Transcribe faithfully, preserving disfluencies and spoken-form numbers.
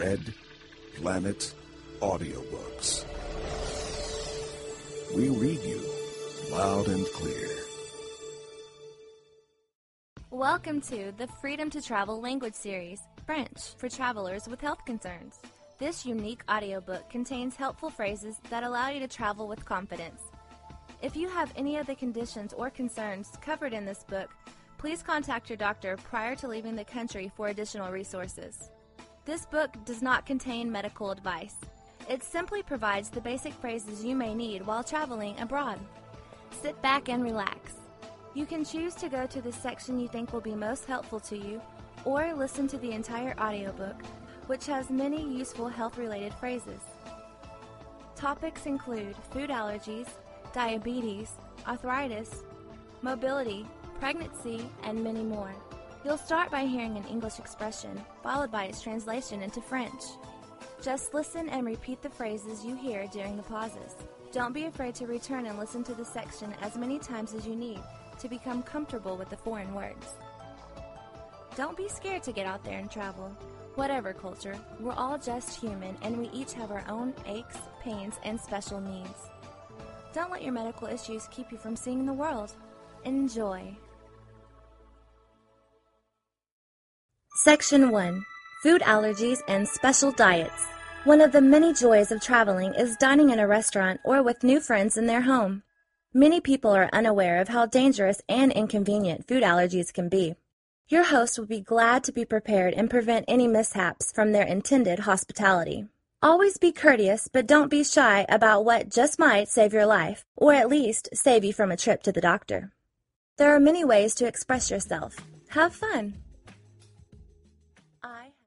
Red Planet Audiobooks. We read you loud and clear. Welcome to the Freedom to Travel language series, French for travelers with health concerns. This unique audiobook contains helpful phrases that allow you to travel with confidence. If you have any of the conditions or concerns covered in this book, please contact your doctor prior to leaving the country for additional resources. This book does not contain medical advice. It simply provides the basic phrases you may need while traveling abroad. Sit back and relax. You can choose to go to the section you think will be most helpful to you, or listen to the entire audiobook, which has many useful health-related phrases. Topics include food allergies, diabetes, arthritis, mobility, pregnancy, and many more. You'll start by hearing an English expression, followed by its translation into French. Just listen and repeat the phrases you hear during the pauses. Don't be afraid to return and listen to the section as many times as you need to become comfortable with the foreign words. Don't be scared to get out there and travel. Whatever culture, we're all just human and we each have our own aches, pains, and special needs. Don't let your medical issues keep you from seeing the world. Enjoy. Section one. Food allergies and special diets. One of the many joys of traveling is dining in a restaurant or with new friends in their home. Many people are unaware of how dangerous and inconvenient food allergies can be. Your host will be glad to be prepared and prevent any mishaps from their intended hospitality. Always be courteous, but don't be shy about what just might save your life, or at least save you from a trip to the doctor. There are many ways to express yourself. Have fun!